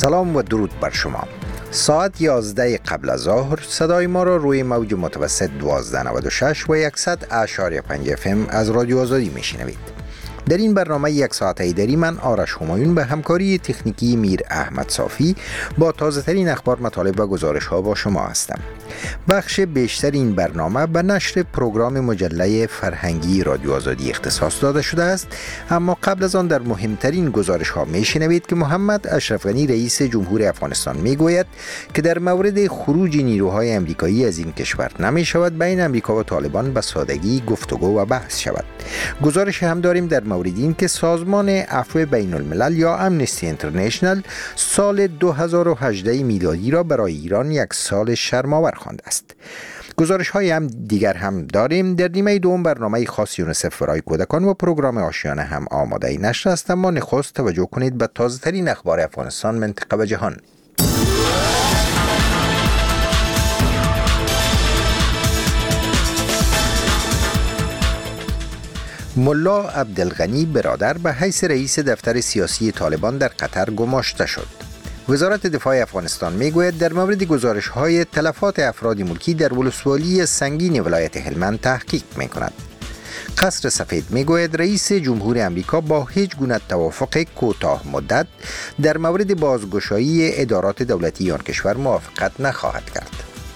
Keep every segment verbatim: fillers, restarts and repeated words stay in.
سلام و درود بر شما. ساعت یازده قبل از ظهر صدای ما را روی موج متوسط دوازده نود و شش و صد اشاریه پنج اف ام از رادیو آزادی میشنوید. در این برنامه یک ساعت ایدری من آرش همایون به همکاری تکنیکی میر احمد صافی با تازه ترین اخبار، مطالب و گزارش ها با شما هستم. بخش بیشتر این برنامه به نشر پروگرام مجله فرهنگی رادیو آزادی اختصاص داده شده است، اما قبل از آن در مهمترین گزارش ها می شنوید که محمد اشرف غنی رئیس جمهور افغانستان می گوید که در مورد خروج نیروهای امریکایی از این کشور نمی شود بین امریکا و طالبان به سادگی گفتگو و بحث شود. گزارش هم داریم در مورد این که سازمان عفو بین الملل یا امنستی اینترنشنال سال دو هزار و هجده میلادی را برای ایران یک سال شرم‌آور خوانده است. گزارش های هم دیگر هم داریم. در نیمه دوم برنامه خاص یونیسف برای کودکان و پروگرام آشیانه هم آماده نشر است، اما نخست توجه کنید به تازه ترین اخبار افغانستان، منطقه و جهان. ملا عبدالغنی برادر به حیث رئیس دفتر سیاسی طالبان در قطر گماشته شد. وزارت دفاع افغانستان میگوید در مورد گزارش‌های تلفات افراد ملکی در ولسوالی سنگین ولایت هلمند تحقیق می‌کند. قصر سفید میگوید رئیس جمهور امریکا با هیچ گونه توافق کوتاه مدت در مورد بازگشایی ادارات دولتی آن کشور موافقت نخواهد کرد.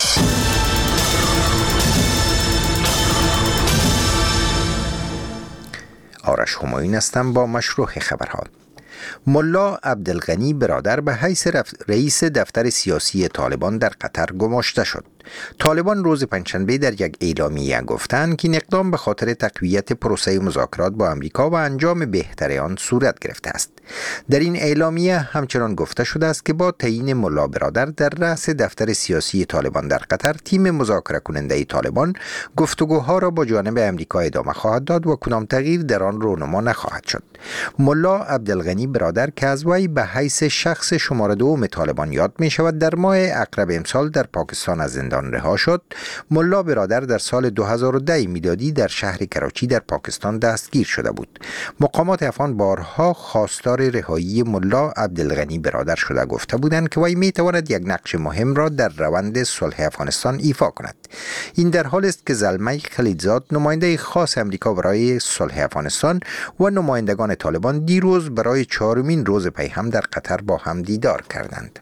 آرش همایون هستم با مشروع خبرها. ملا عبدالغنی برادر به حیث رئیس دفتر سیاسی طالبان در قطر گماشته شد. طالبان روز پنجشنبه در یک اعلامیه گفتند که این اقدام به خاطر تقویت پروسه مذاکرات با امریکا و انجام بهتر آن صورت گرفته است. در این اعلامیه همچنان گفته شده است که با تعیین ملا برادر در رأس دفتر سیاسی طالبان در قطر، تیم مذاکره کننده طالبان گفتگوها را با جانب امریکا ادامه خواهد داد و کدام تغییر در آن رونما نخواهد شد. ملا عبدالغنی برادر که از وی به حیث شخص شماره دوم طالبان یاد می شود، در ماه اکرب امسال در پاکستان از زندان رها شد. ملا برادر در سال دو هزار و ده میلادی در شهر کراچی در پاکستان دستگیر شده بود. مقامات افغان بارها خواستار رهایی ملا عبدالغنی برادر شده گفته بودند که وی می تواند یک نقش مهم را در روند صلح افغانستان ایفا کند. این در حال است که زلمه خلیلزاد، نماینده خاص امریکا برای صلح افغانستان، و نمایندگان طالبان دیروز برای چهارمین روز پی هم در قطر با هم دیدار کردند.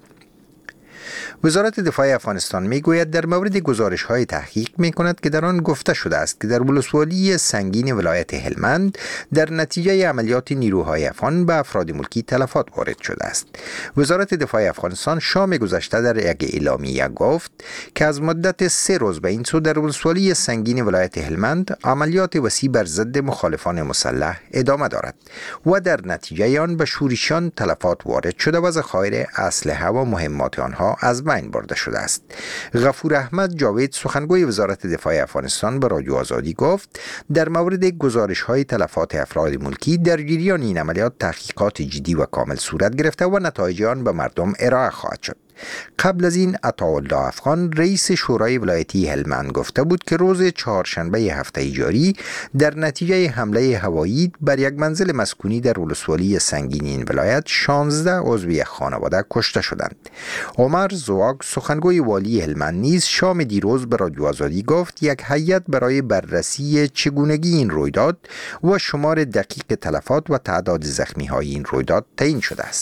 وزارت دفاع افغانستان میگوید در مورد گزارش‌های تحقیق می‌کند که در آن گفته شده است که در ولسوالی سنگین ولایت هلمند در نتیجه عملیات نیروهای افغان به افراد ملکی تلفات وارد شده است. وزارت دفاع افغانستان شام گذشته در یک اعلامیه گفت که از مدت سه روز به این سو در ولسوالی سنگین ولایت هلمند عملیات وسیع بر ضد مخالفان مسلح ادامه دارد و در نتیجه آن به شورشیان تلفات وارد شده و ذخایر اسلحه و مهمات آنها از بین برده شده است. غفور احمد جاوید، سخنگوی وزارت دفاع افغانستان، به رادیو آزادی گفت در مورد گزارش‌های تلفات افراد ملکی در جریان این عملیات تحقیقات جدی و کامل صورت گرفته و نتایج آن به مردم ارائه خواهد شد. قبل از این عطاالله افغان، رئیس شورای ولایتی هلمند، گفته بود که روز چهارشنبه هفته جاری در نتیجه حمله هوایی بر یک منزل مسکونی در ولسوالی سنگین این ولایت شانزده عضو یک خانواده کشته شدند. عمر زواگ، سخنگوی والی هلمند، نیز شام دیروز به رادیو آزادی گفت یک هیئت برای بررسی چگونگی این رویداد و شمار دقیق تلفات و تعداد زخمی‌های این رویداد تعیین شده است.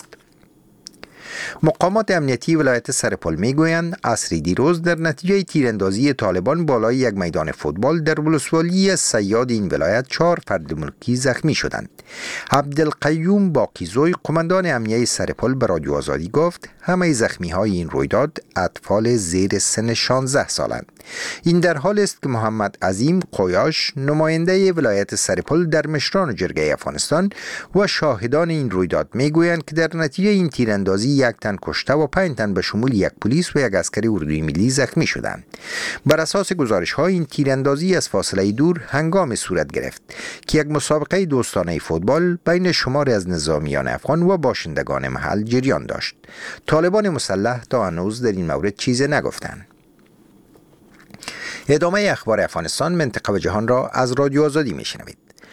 مقامات امنیتی ولایت سرپل میگویند عصر دیروز در نتیجه تیراندازی طالبان بالای یک میدان فوتبال در ولسوالی صیاد این ولایت چهار فرد ملکی زخمی شدند. عبدالقیوم باقیزوی، قماندان امنیه سرپل، به رادیو آزادی گفت همه زخمی های این رویداد اطفال زیر سن شانزده سالند. این در حال است که محمد عظیم قویاش، نماینده ولایت سرپل در مشران جرگه افغانستان و شاهدان این رویداد میگویند که در نتیجه این تیراندازی یک تن کشته و پنج تن به شمول یک پلیس و یک عسکری اردوی ملی زخمی شدند. بر اساس گزارش‌ها این تیراندازی از فاصله دور هنگام صورت گرفت که یک مسابقه دوستانه فوتبال بین شماری از نظامیان افغان و باشندگان محل جریان داشت. طالبان مسلح تا هنوز در این مورد چیزی نگفتند. ادامه اخبار افغانستان، منطقه و جهان را از رادیو آزادی میشنوید.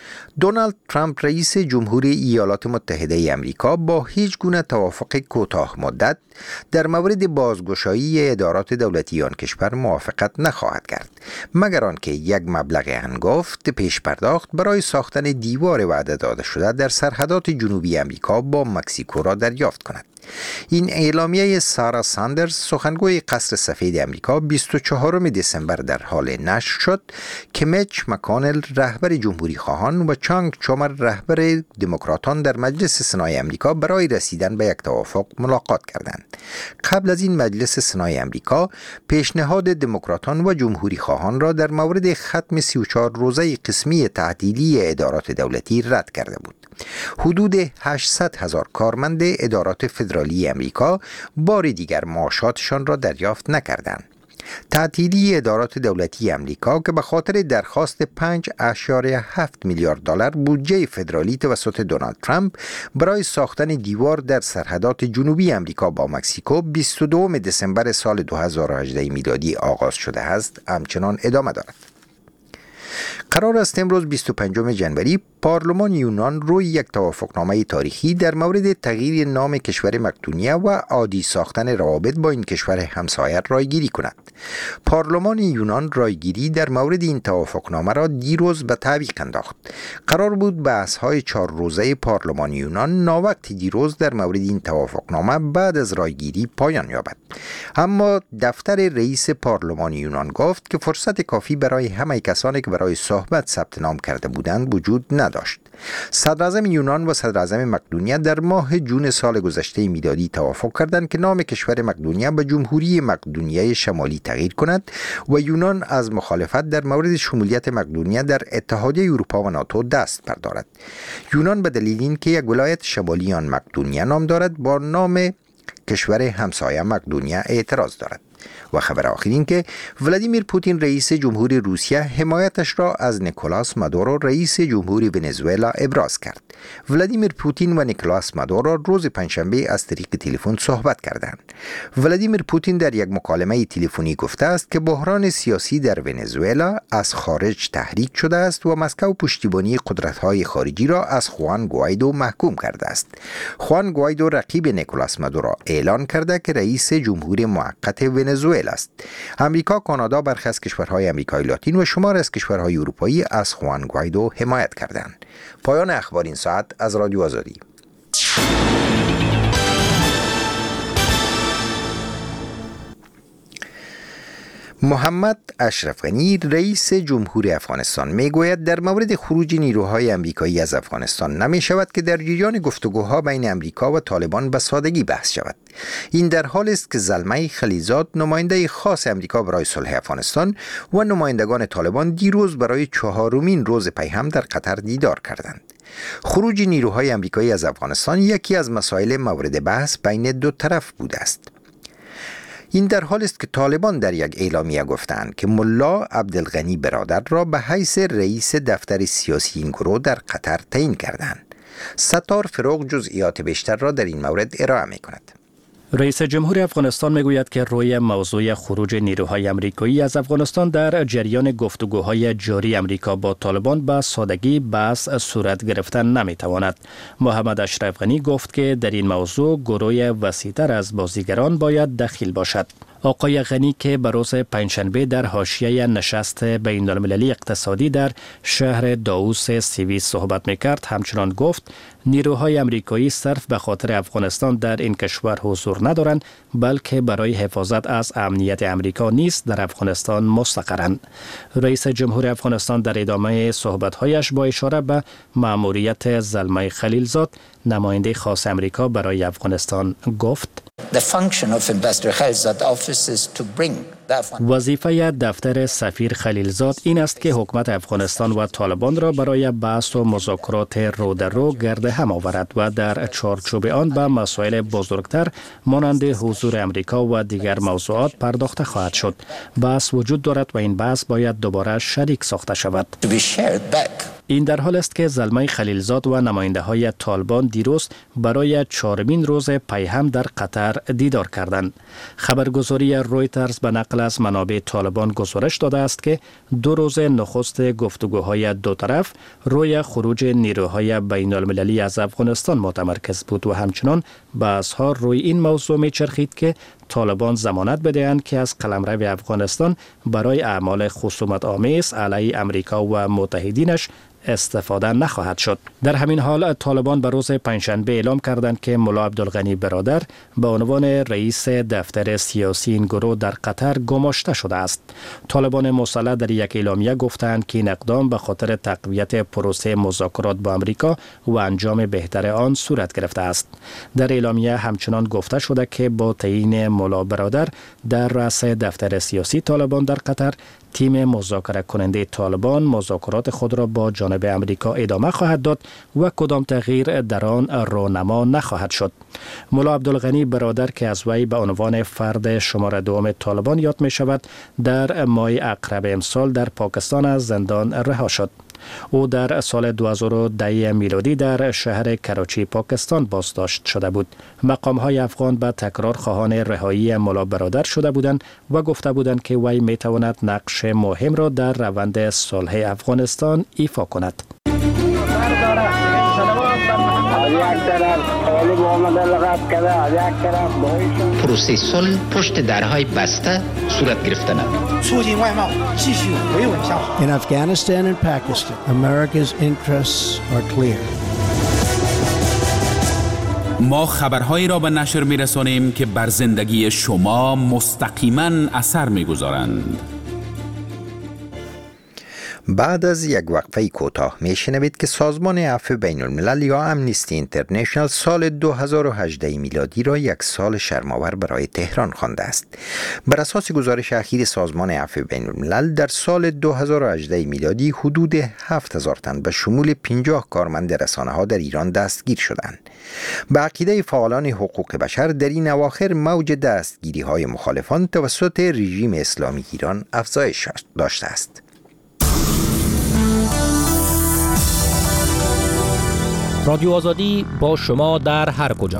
دونالد ترامپ رئیس جمهوری ایالات متحده ای آمریکا با هیچ گونه توافق کوتاه مدت در مورد بازگشایی ادارات دولتی آن کشور موافقت نخواهد کرد مگر آنکه یک مبلغ هنگفت پیش پرداخت برای ساختن دیوار وعده داده شده در سرحدات جنوبی آمریکا با مکزیکو را دریافت کند. این اعلامیه سارا ساندرز سخنگوی قصر سفید آمریکا بیست و چهارم دسامبر در حال نشر شد که میچ مکانل رهبر جمهوری خواهان و چانگ چومر رهبر دموکراتان در مجلس سنای آمریکا برای رسیدن به یک توافق ملاقات کردند. قبل از این مجلس سنای آمریکا پیشنهاد دموکراتان و جمهوری خواهان را در مورد ختم سی و چهار روزه قسمی تعطیلی ادارات دولتی رد کرده بود. حدود هشتصد هزار کارمند ادارات فدرالی آمریکا بار دیگر معاشاتشان را دریافت نکردند. تعطیلی ادارات دولتی آمریکا که به خاطر درخواست پنج اشاریه هفت میلیارد دلار بودجه فدرالی توسط دونالد ترامپ برای ساختن دیوار در سرحدات جنوبی آمریکا با مکزیکو بیست و دو دسامبر سال دو هزار و هجده میلادی آغاز شده است همچنان ادامه دارد. قرار است امروز بیست و پنجم ژانویه پارلمان یونان روی یک توافقنامه تاریخی در مورد تغییر نام کشور مقدونیه و عادی ساختن روابط با این کشور همسایه رایگیری کند. پارلمان یونان رایگیری در مورد این توافقنامه را دیروز به تعویق انداخت. قرار بود بحث‌های چهار روزه پارلمان یونان ناوقت دیروز در مورد این توافقنامه بعد از رایگیری پایان یابد. اما دفتر رئیس پارلمان یونان گفت که فرصت کافی برای همه کسانی که برای صحبت ثبت نام کرده بودند وجود نداشت. صدر اعظم یونان و صدر اعظم مقدونیه در ماه جون سال گذشته میلادی توافق کردند که نام کشور مقدونیه به جمهوری مقدونیه شمالی تغییر کند و یونان از مخالفت در مورد شمولیت مقدونیه در اتحادیه اروپا و ناتو دست بردارد. یونان به دلیل اینکه یک ولایت شمالی آن مقدونیه نام دارد با نام کشور همسایه مقدونیه اعتراض دارد. و خبر آخر این که ولادیمیر پوتین رئیس جمهوری روسیه حمایتش را از نیکولاس مادورو رئیس جمهوری ونزوئلا ابراز کرد. ولادیمیر پوتین و نیکولاس مادورو روز پنجشنبه از طریق تلفن صحبت کردند. ولادیمیر پوتین در یک مکالمه تلفنی گفته است که بحران سیاسی در ونزوئلا از خارج تحریک شده است و مسکو پشتیبانی قدرت‌های خارجی را از خوان گوایدو محکوم کرده است. خوان گوایدو رقیب نیکولاس مادورو اعلان کرده که رئیس جمهوری موقت ونزوئلا است. آمریکا، کانادا، برخی از کشورهای آمریکای لاتین و شمار از کشورهای اروپایی از خوان گوایدو حمایت کردند. پایان اخبار این ساعت از رادیو آزادی. محمد اشرف غنی رئیس جمهوری افغانستان میگوید در مورد خروج نیروهای آمریکایی از افغانستان نمی شود که در جریان گفتگوها بین آمریکا و طالبان به سادگی بحث شود. این در حالی است که زلمه خلیلزاد نماینده خاص آمریکا برای صلح افغانستان و نمایندگان طالبان دیروز برای چهارمین روز پیهم در قطر دیدار کردند. خروج نیروهای آمریکایی از افغانستان یکی از مسائل مورد بحث بین دو طرف بوده است. این در حالی است که طالبان در یک اعلامیه گفتند که ملا عبدالغنی برادر را به حیث رئیس دفتر سیاسی این گروه در قطر تعیین کردند. ستار فروغ جزئیات بیشتر را در این مورد ارائه می کند. رئیس جمهور افغانستان میگوید که روی موضوع خروج نیروهای آمریکایی از افغانستان در جریان گفتگوهای جاری آمریکا با طالبان به سادگی بحث صورت گرفتن نمیتواند. محمد اشرف غنی گفت که در این موضوع گروه وسیع‌تر از بازیگران باید دخیل باشد. آقای غنی که به روز پنجشنبه در حاشیه نشست بین المللی اقتصادی در شهر داووس سوئیس صحبت میکرد همچنان گفت نیروهای آمریکایی صرف به خاطر افغانستان در این کشور حضور ندارند بلکه برای حفاظت از امنیت آمریکا نیز در افغانستان مستقرند. رئیس جمهور افغانستان در ادامه صحبت‌هایش با اشاره به مأموریت زلمه خلیلزاد نماینده خاص آمریکا برای افغانستان گفت وظیفه دفتر سفیر خلیلزاد این است که حکومت افغانستان و طالبان را برای بحث و مذاکرات رو در رو گرد هم آورد و در چارچوب آن به مسائل بزرگتر مانند حضور امریکا و دیگر موضوعات پرداخته خواهد شد. بحث وجود دارد و این بحث باید دوباره شریک ساخته شود. این در حال است که زلمه خلیلزاد و نماینده های طالبان دیروز برای چهارمین روز پیهم در قطر دیدار کردند. خبرگزاری رویترز به نقل نقل از منابع طالبان گزارش داده است که دو روز نخست گفتگوهای دو طرف روی خروج نیروهای بین المللی از افغانستان متمرکز بود و همچنان بحث‌ها روی این موضوع می‌چرخید که طالبان ضمانت بدهند که از قلمرو افغانستان برای اعمال خصومت آمیز علیه امریکا و متحدینش استفاده نخواهد شد. در همین حال طالبان به روز پنجشنبه اعلام کردند که ملا عبدالغنی برادر به عنوان رئیس دفتر سیاسی این گروه در قطر گماشته شده است. طالبان مسلح در یک اعلامیه گفتند که این اقدام به خاطر تقویت پروسه مذاکرات با امریکا و انجام بهتر آن صورت گرفته است. در اعلامیه همچنان گفته شده که با تعیین ملا برادر در رأس دفتر سیاسی طالبان در قطر، تیم مذاکره کننده طالبان مذاکرات خود را با جانب امریکا ادامه خواهد داد و کدام تغییر در آن رونما نخواهد شد. ملا عبدالغنی برادر که از وی به عنوان فرد شماره دوم طالبان یاد می شود، در ماه اقرب امسال در پاکستان از زندان رها شد. او در سال دو هزار و ده میلادی در شهر کراچی پاکستان بازداشت شده بود. مقام‌های افغان به تکرار خواهان رهایی ملا برادر شده بودند و گفته بودند که وی می‌تواند نقش مهم را در روند صلح افغانستان ایفا کند. پروسه صلح پشت درهای بسته صورت گرفتن. In Afghanistan and Pakistan, America's interests are clear. ما خبرهایی را به نشر می‌رسانیم که بر زندگی شما مستقیما اثر می‌گذارند. بعد از یک وقفه کوتاه میشنوید که سازمان عفو بین الملل یا امنیستی اینترنشنال سال دو هزار و هجده میلادی را یک سال شرم‌آور برای تهران خوانده است. بر اساس گزارش اخیر سازمان عفو بین الملل در سال دو هزار و هجده میلادی حدود هفت هزار تن به شمول پنجاه کارمند رسانه‌ها در ایران دستگیر شدند. به عقیده فعالان حقوق بشر در این اواخر موج دستگیری‌های مخالفان توسط رژیم اسلامی ایران افزایش داشته است. رادیو آزادی با شما در هر کجا.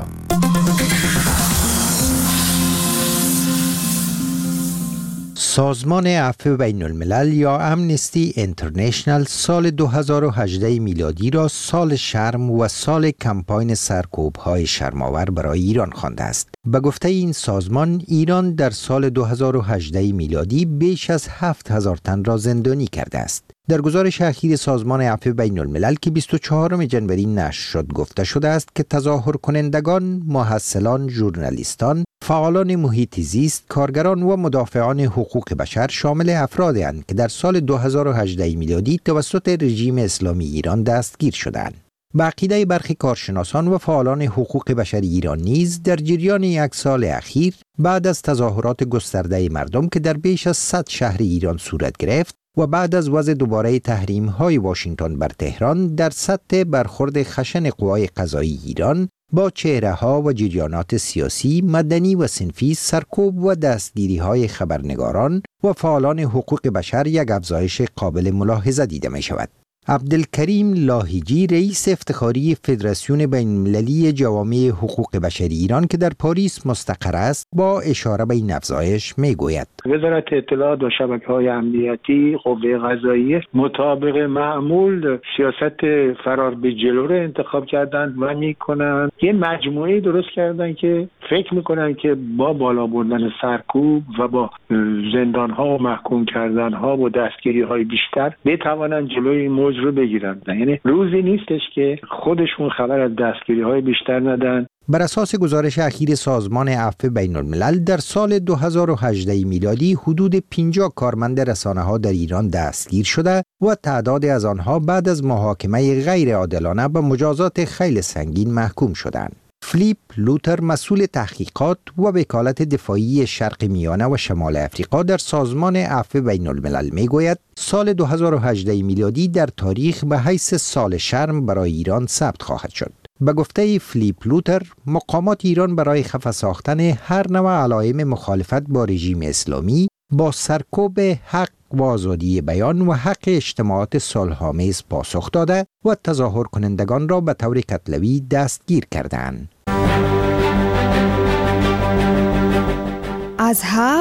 سازمان عفو بین الملل یا امنیستی اینترنشنال سال دو هزار و هجده میلادی را سال شرم و سال کمپاین سرکوب‌های شرم‌آور برای ایران خوانده است. به گفته این سازمان، ایران در سال دو هزار و هجده میلادی بیش از هفت هزار تن را زندانی کرده است. در گزارش اخیر سازمان عفو بین الملل که بیست و چهارم جنوری نشر شد گفته شده است که تظاهر کنندگان، محصلان، ژورنالیستان، فعالان محیط زیست، کارگران و مدافعان حقوق بشر شامل افرادی اند که در سال دو هزار و هجده میلادی توسط رژیم اسلامی ایران دستگیر شدند. به عقیده برخی کارشناسان و فعالان حقوق بشر ایران نیز در جریان یک سال اخیر بعد از تظاهرات گسترده مردم که در بیش از صد شهر ایران صورت گرفت و بعد از وضع دوباره تحریم‌های واشنگتن بر تهران در سطح برخورد خشن قوای قضایی ایران با چهره‌ها و جریانات سیاسی، مدنی و صنفی، سرکوب و دستگیری‌های خبرنگاران و فعالان حقوق بشر یک افزایش قابل ملاحظه دیده می‌شود. عبدالکریم لاهیجی رئیس افتخاری فدراسیون بین‌المللی جوامع حقوق بشر ایران که در پاریس مستقر است با اشاره به این افزایش میگوید: وزارت اطلاعات و شبکه‌های امنیتی، قوه قضاییه مطابق معمول سیاست فرار به جلو رو انتخاب کردند و میکنن یه مجموعه درست کردن که فکر میکنن که با بالا بردن سرکوب و با زندان‌ها و محکوم کردن‌ها و دستگیری‌های بیشتر بتوانن جلوی این موج رو بگیرن. یعنی روزی نیستش که خودشون خبر از دستگیری‌های بیشتر ندن. بر اساس گزارش اخیر سازمان عفو بین الملل در سال دو هزار و هجده میلادی حدود پنجاه کارمند رسانه‌ها در ایران دستگیر شده و تعدادی از آنها بعد از محاکمه غیر عادلانه به مجازات خیلی سنگین محکوم شدند. فلیپ لوتر مسئول تحقیقات و وکالت دفاعی شرق میانه و شمال افریقا در سازمان عفو بین الملل میگوید سال دو هزار و هجده میلادی در تاریخ به حیث سال شرم برای ایران ثبت خواهد شد. به گفته فلیپ لوتر، مقامات ایران برای خفه ساختن هر نوع علائم مخالفت با رژیم اسلامی با سرکوب حق و آزادی بیان و حق اجتماعات صلح‌آمیز پاسخ داده و تظاهر کنندگان را به طور کتلوی دستگیر کردند. از هفت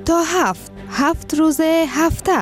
تا هفت هفت روز هفته